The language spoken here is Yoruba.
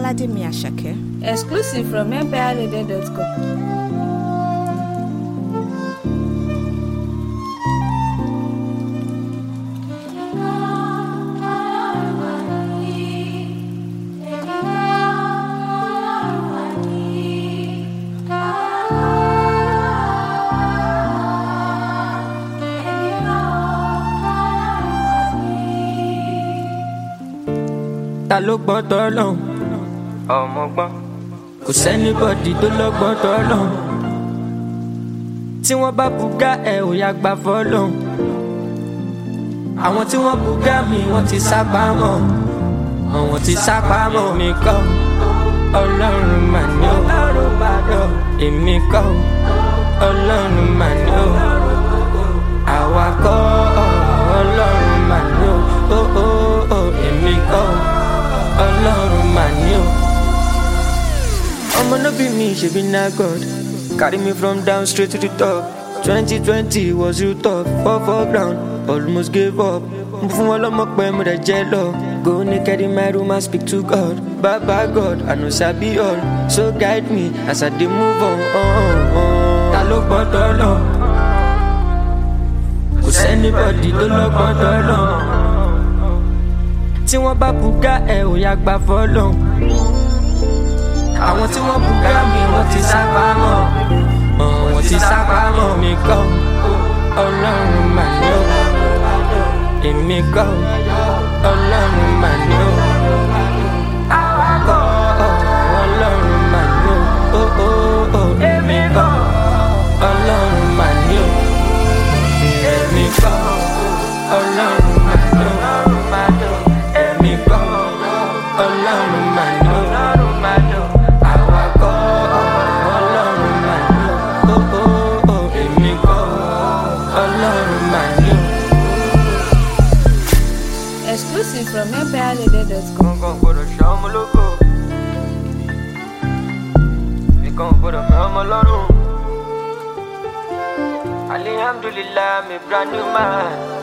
Olademi Asake. Exclusive from empireradio.com. Ta ló gbọ́n tọ́lọ́hun ọmọ gbọ́n kò sẹ́nibọ́dì tó lọ́gbọ́n tọ́lọ́hun tí wọ́n bá bùgá ẹ̀ ò yá gbà fọ́lọ́hun àwọn tí wọ́n bùgá mi wọ́n ti sápamọ́ wọ́n ti sápamọ́ mi kọ́ ọlọ́run mà ní o èmi kọ́ ọlọ́run mà ní o àwa kọ́ ọlọ́run mà ní o èmi kọ́ ọlọ́run mà ní o. Ọmọ no be me, she be na God. Carry me from down straight to the top. 2020 was real tough. For ground, almost gave up. Fún wọn lọ́mọ pé mo dẹ̀ jẹ́ lọ. Go naked in my room and speak to God. Baba God, I know sabi all. So guide me as I dey move on. Ta ló gbọ́n tọ́lọ̀? Kò sẹ́nibọ́dì tó lọ́gbọ́n tọ́lọ̀. Tí wọ́n bá bùgá ẹ̀ ò yá gbà fọ́lọ́hun àwọn tí wọ́n bùgá mi wọ́n ti sápamọ́ wọ́n ti sápamọ́ mi kọ́ ọlọ́run mà ní o èmi kọ́ ọlọ́run mà ní o àwa kọ́ ọlọ́run mà ní o èmi kọ́ ọlọ́run mà ní o èmi kọ́ ọlọ́run mà ní o. Ọlọ́run mà ní o, àwa kọ́ ọlọ́run mà ní o, èmi kọ́ ọlọ́run mà ní o. Exclusive from empireradio.com. Nǹkan gbọ́dọ̀ ṣe ọmọ lógo, nǹkan gbọ́dọ̀ fẹ́ ọmọ lọ́rùn. Alhamdulillah, I'm a brand new man.